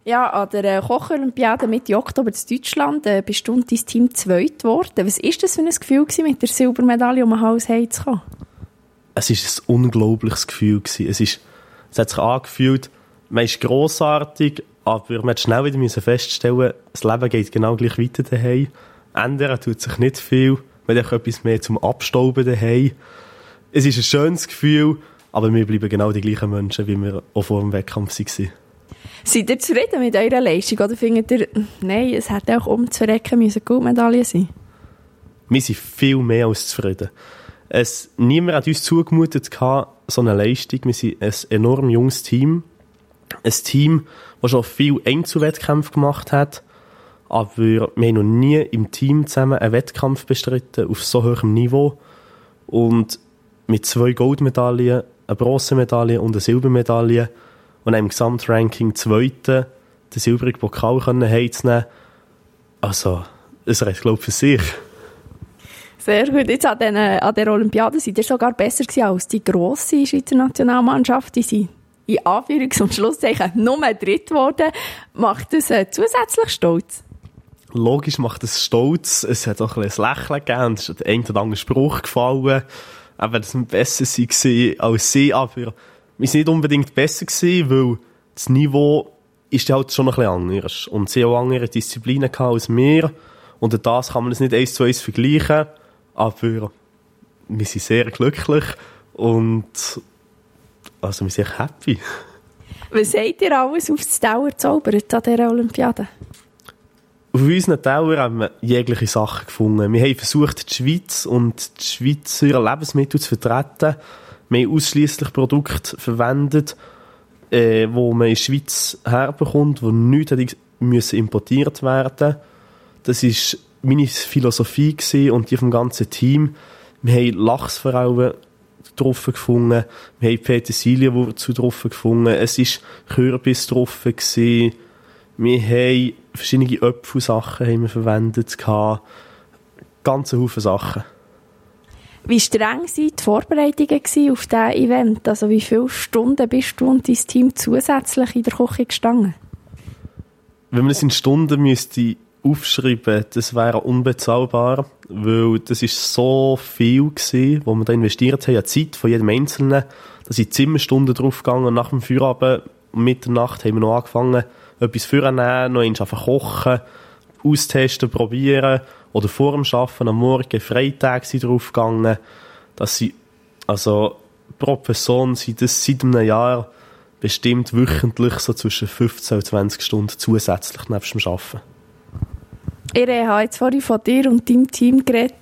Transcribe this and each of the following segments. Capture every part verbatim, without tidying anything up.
Ja, an der Koch-Olympiade Mitte Oktober in Deutschland äh, bist du und dein Team zweit geworden. Was war das für ein Gefühl, mit der Silbermedaille um den Hals heimzukommen? Es war ein unglaubliches Gefühl. Es, ist, es hat sich angefühlt, man ist grossartig, aber man hat schnell wieder feststellen, das Leben geht genau gleich weiter daheim. Ändern tut sich nicht viel. Man hat etwas mehr zum Abstauben daheim. Es ist ein schönes Gefühl, aber wir bleiben genau die gleichen Menschen, wie wir auch vor dem Wettkampf waren. Seid ihr zufrieden mit eurer Leistung oder findet ihr, nein, es hätte auch umzurecken müssen Goldmedaille sein? Wir sind viel mehr als zufrieden. Es, niemand hat uns zugemutet, so eine Leistung. Wir sind ein enorm junges Team. Ein Team, das schon viel Einzelwettkämpfe gemacht hat. Aber wir haben noch nie im Team zusammen einen Wettkampf bestritten auf so hohem Niveau. Und mit zwei Goldmedaillen, einer Bronzemedaille und einer Silbermedaille und einem Gesamtranking Zweiten den silbrigen Pokal heimzunehmen. Also, es reicht, glaube ich, für sich. Sehr gut. Jetzt an, den, an der Olympiade seid ihr sogar besser gewesen als die grosse Schweizer Nationalmannschaft. Die sind in Anführungs- und Schlusszeichen nur dritt geworden. Macht das äh, zusätzlich stolz? Logisch macht es stolz. Es hat auch ein bisschen ein Lächeln gegeben und es ist der ein oder andere Spruch gefallen. Eben, dass wir besser waren als sie, aber wir waren nicht unbedingt besser gewesen, weil das Niveau ist halt schon ein bisschen anders. Und sie haben auch andere Disziplinen als wir. Und das kann man es nicht eins zu eins vergleichen. Aber wir sind sehr glücklich und also wir sind echt happy. Was habt ihr alles aufs Teller gezaubert an dieser Olympiade? Auf unseren Teller haben wir jegliche Sachen gefunden. Wir haben versucht, die Schweiz und die Schweizer Lebensmittel zu vertreten. Wir haben ausschliesslich Produkte verwendet, äh, wo man in der Schweiz herbekommt, die nicht müssen importiert werden. Das war meine Philosophie gewesen und die vom ganzen Team. Wir haben Lachsforellen drauf gefunden, wir haben Petersilienwurzel drauf gefunden, es war Kürbis drauf gewesen. Wir haben verschiedene Äpfelsachen haben wir verwendet, ganze Haufen Sachen. Wie streng waren die Vorbereitungen auf dieses Event? Also wie viele Stunden bist du und dein Team zusätzlich in der Küche gestanden? Wenn man es in Stunden müsste aufschreiben, das wäre unbezahlbar, weil das ist so viel gewesen, wo wir da investiert haben, an Zeit von jedem Einzelnen. Da sind Zimmerstunden draufgegangen und nach dem Feierabend um Mitternacht haben wir noch angefangen, etwas vorzunehmen, noch eins einfach kochen, austesten, probieren oder vor dem Arbeiten am Morgen Freitage sind draufgegangen. Das sind, also pro Person sind das seit einem Jahr bestimmt wöchentlich so zwischen fünfzehn und zwanzig Stunden zusätzlich neben dem Arbeiten. Ich habe jetzt vorhin von dir und deinem Team geredet,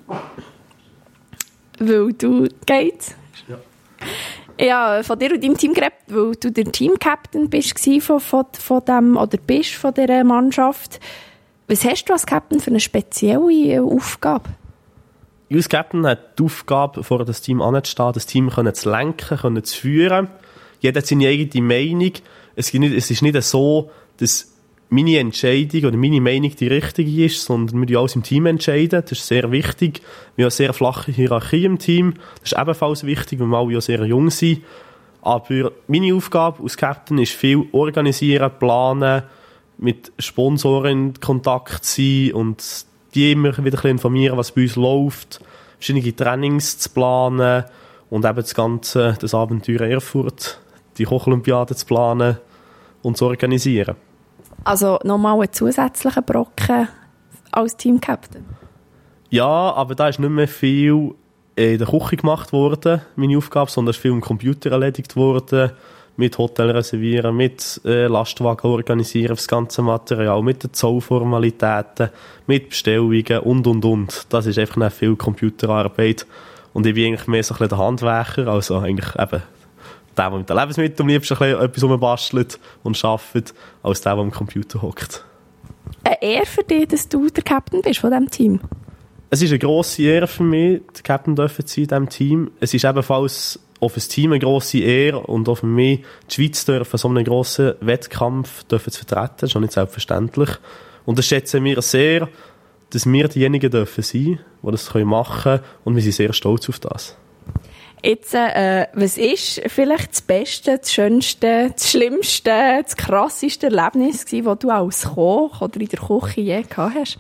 weil du geht's? Ja. Ja, von dir und deinem Team geredet, weil du der Team-Captain bist von, von, von dem, oder bist von dieser Mannschaft. Was hast du als Captain für eine spezielle Aufgabe? Ich als Captain hat die Aufgabe, vor das Team anzustehen, das Team zu lenken, zu führen. Jeder hat seine eigene Meinung. Es ist nicht so, dass meine Entscheidung oder meine Meinung die richtige ist, sondern wir alles im Team entscheiden. Das ist sehr wichtig. Wir haben eine sehr flache Hierarchie im Team. Das ist ebenfalls wichtig, weil wir alle ja sehr jung sind. Aber meine Aufgabe als Captain ist viel organisieren, planen, mit Sponsoren in Kontakt sein und die immer wieder ein bisschen informieren, was bei uns läuft, verschiedene Trainings zu planen und eben das ganze, das Abenteuer Erfurt, die Koch-Olympiade zu planen und zu organisieren. Also nochmal einen zusätzlichen Brocken als Team-Captain? Ja, aber da ist nicht mehr viel in der Küche gemacht worden, meine Aufgabe, sondern es ist viel am Computer erledigt worden, mit Hotel reservieren, mit äh, Lastwagen organisieren, das ganze Material, mit den Zollformalitäten, mit Bestellungen und, und, und. Das ist einfach nicht viel Computerarbeit. Und ich bin eigentlich mehr so ein bisschen der Handwerker, also eigentlich eben der, der mit den Lebensmitteln am liebsten ein bisschen etwas rumbastelt und arbeitet, als der, der am Computer hockt. Eine Ehre für dich, dass du der Captain bist von diesem Team? Es ist eine grosse Ehre für mich, der Captain zu sein in diesem Team. Es ist ebenfalls auch für das Team eine grosse Ehre und auch für mich, die Schweiz dürfen so einen grossen Wettkampf dürfen zu vertreten. Das ist auch nicht selbstverständlich. Und das schätzen wir sehr, dass wir diejenigen dürfen sein, die das machen können. Und wir sind sehr stolz auf das. Jetzt, äh, was ist vielleicht das Beste, das Schönste, das Schlimmste, das krasseste Erlebnis gewesen, das du als Koch oder in der Küche je gehabt hast?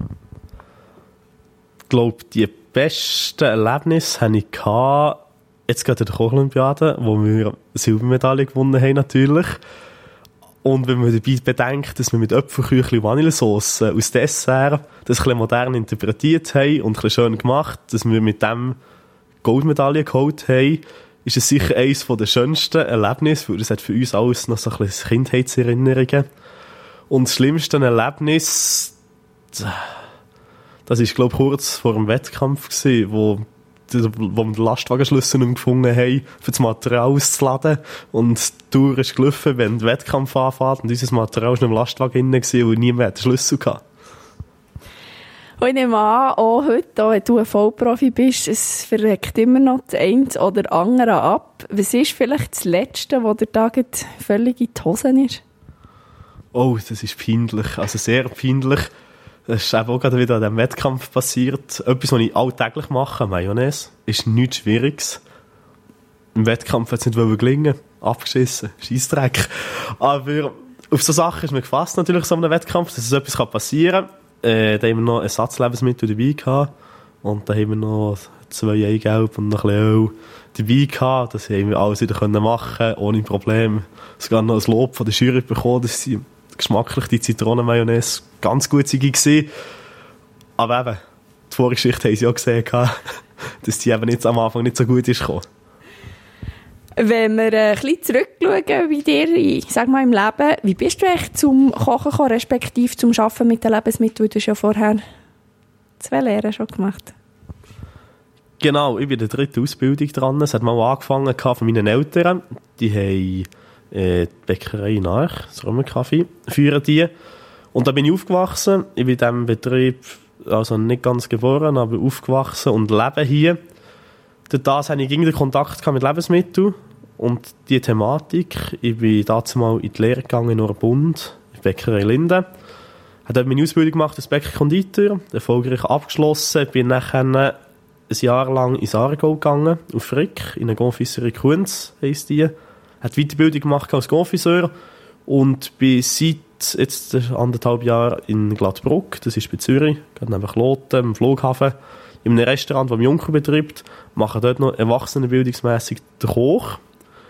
Ich glaube, die besten Erlebnisse hatte ich gehabt, jetzt gerade in der Kocholympiade, wo wir eine Silbermedaille gewonnen haben, natürlich. Und wenn man dabei bedenkt, dass wir mit Apfelküchli und Vanillesauce aus Dessert das ein bisschen modern interpretiert haben und ein bisschen schön gemacht, dass wir mit dem Goldmedaille geholt haben, ist es sicher eines der schönsten Erlebnisse, weil das hat für uns alles noch so ein bisschen Kindheitserinnerungen. Und das schlimmste Erlebnis, das war, glaube ich, kurz vor dem Wettkampf gewesen, wo wo wir den Lastwagenschlüssel nicht gefunden haben, für das Material auszuladen. Und die Tour ist gelaufen, wenn der Wettkampf anfängt. Und unser Material war noch im Lastwagen drin und niemand hatte den Schlüssel gehabt. Und ich nehme an, auch heute, auch wenn du ein Vollprofi bist, es verreckt immer noch das eine oder andere ab. Was ist vielleicht das Letzte, wo der Tag völlig in die Hosen ist? Oh, das ist peinlich. Also sehr peinlich. Das ist auch gerade wieder an diesem Wettkampf passiert. Etwas, was ich alltäglich mache, Mayonnaise, ist nichts Schwieriges. Im Wettkampf hat es nicht gelingen. Abgeschissen. Scheissdreck. Aber auf so Sachen ist mir gefasst, natürlich, so einem Wettkampf, dass so etwas passieren kann. Äh, da haben wir noch Ersatzlebensmittel dabei gehabt. Und da haben wir noch zwei Eigelb und noch ein bisschen Öl dabei gehabt. Das haben wir alles wieder machen können, ohne Probleme. Sogar noch ein Lob von der Jury bekommen, dass sie geschmacklich die Zitronenmayonnaise ganz gut war. Aber eben, die Vorgeschichte haben sie auch gesehen, dass die eben nicht am Anfang nicht so gut ist gekommen. Wenn wir ein bisschen zurückschauen bei dir, ich sag mal im Leben, wie bist du eigentlich zum Kochen gekommen, respektive zum Arbeiten mit den Lebensmitteln? Du hast ja vorher zwei Lehren schon gemacht. Genau, ich bin in der dritten Ausbildung dran. Es hat mal angefangen von meinen Eltern. Die haben äh, die Bäckerei nach, das Römerkaffee, führen die. Und da bin ich aufgewachsen. Ich bin in diesem Betrieb also nicht ganz geboren, aber aufgewachsen und lebe hier. Durch das hatte ich irgendwie Kontakt mit Lebensmitteln und die Thematik. Ich bin dazu mal in die Lehre gegangen in Orbund, in der Bäckerei Linden. Ich habe dort meine Ausbildung gemacht als Bäcker-Konditor, erfolgreich abgeschlossen. Bin nachher ein Jahr lang ins Aargau gegangen, auf Frick, in einer Confiserie Kunz heisst die. Habe Weiterbildung gemacht als Confiseur und bin seit jetzt anderthalb Jahren in Gladbruck, das ist bei Zürich, gerade neben Kloten, im Flughafen, in einem Restaurant, das mein Onkel betreibt, mache dort noch erwachsenenbildungsmässig den Koch.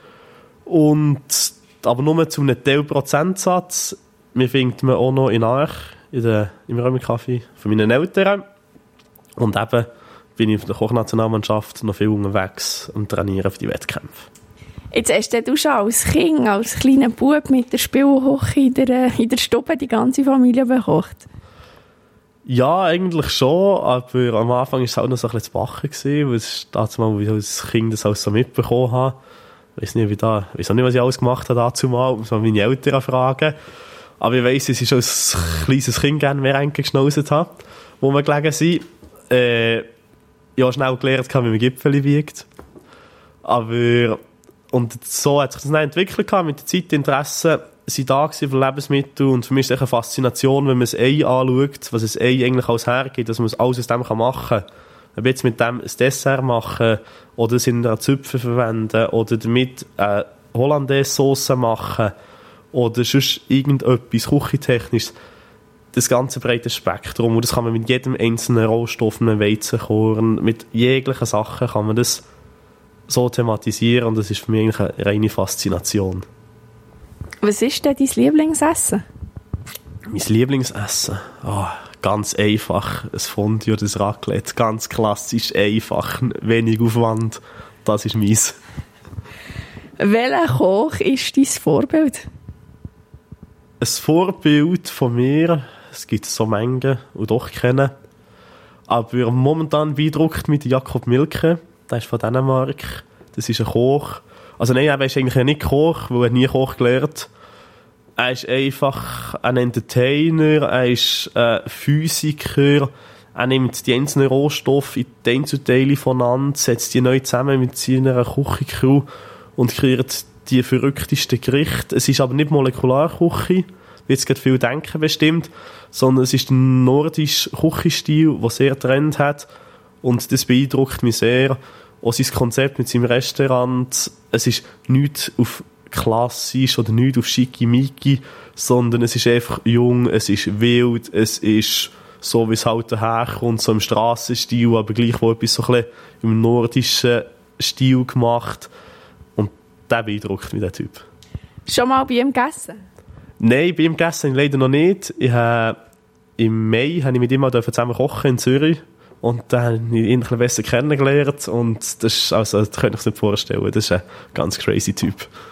Und, aber nur zu einem Teilprozentsatz. Mir findet man auch noch in Aach, in der, im Römerkaffee von meinen Eltern. Und eben bin ich auf der Kochnationalmannschaft noch viel unterwegs und trainiere für die Wettkämpfe. Jetzt hast du schon als Kind, als kleiner Bub mit der Spielküche in der, in der Stube die ganze Familie bekocht? Ja, eigentlich schon, aber am Anfang war es auch noch so ein bisschen zu backen gewesen, weil es dazu mal, wie ich als Kind das alles so mitbekommen habe. Ich weiss nicht, wie da, ich weiß auch nicht, was ich alles gemacht habe dazu mal, muss man meine Eltern fragen. Aber ich weiss, dass ich schon als kleines Kind gerne mehr geschnauzt habe, wo wir gelegen sind. Äh, ich habe schnell gelernt, wie man Gipfeli wiegt. Aber, und so hat sich das dann entwickelt, mit der Zeit, Interesse sind da gewesen für Lebensmittel, und für mich ist es eine Faszination, wenn man das Ei anschaut, was ein Ei eigentlich alles hergibt, dass man alles aus dem machen kann. Ob jetzt mit dem ein Dessert machen, oder es in einer Zupfe verwenden, oder damit eine Hollandaise-Sauce machen, oder sonst irgendetwas küchentechnisches. Das ganze breite Spektrum, und das kann man mit jedem einzelnen Rohstoff, einem Weizenkorn, mit jeglichen Sachen kann man das so thematisieren, und das ist für mich eigentlich eine reine Faszination. Was ist denn dein Lieblingsessen? Mein Lieblingsessen? Oh, ganz einfach. Ein Fondue oder ein Raclette. Ganz klassisch, einfach, wenig Aufwand. Das ist meins. Welcher Koch ist dein Vorbild? Ein Vorbild von mir, es gibt so Mengen, die doch kennen. Aber momentan beeindruckt mich Jakob Milke. Der ist von Dänemark. Das ist ein Koch. Also nein, er ist eigentlich nicht Koch, weil er nie Koch gelernt. Er ist einfach ein Entertainer, er ist ein Physiker. Er nimmt die einzelnen Rohstoffe in die Einzelteile voneinander, setzt die neu zusammen mit seiner Küchencrew und kreiert die verrücktesten Gerichte. Es ist aber nicht Molekularküche, wie jetzt gerade viel denken bestimmt, sondern es ist ein nordischer Küchenstil, der sehr Trend hat, und das beeindruckt mich sehr. auch sein Konzept mit seinem Restaurant, es ist nichts auf klassisch oder nichts auf schickimicki, sondern es ist einfach jung, es ist wild, es ist so, wie es halt daherkommt, so im Strassenstil, aber gleich wo etwas so ein bisschen im nordischen Stil gemacht. Und der beeindruckt mich, der Typ. Schon mal bei ihm gegessen? Nein, bei ihm gegessen leider noch nicht. Ich habe, im Mai habe ich mit ihm mal zusammen kochen in Zürich. Und dann habe ich ihn ein bisschen besser kennengelernt. Und das ist, also, das könnte ich mir nicht vorstellen. Das ist ein ganz crazy Typ.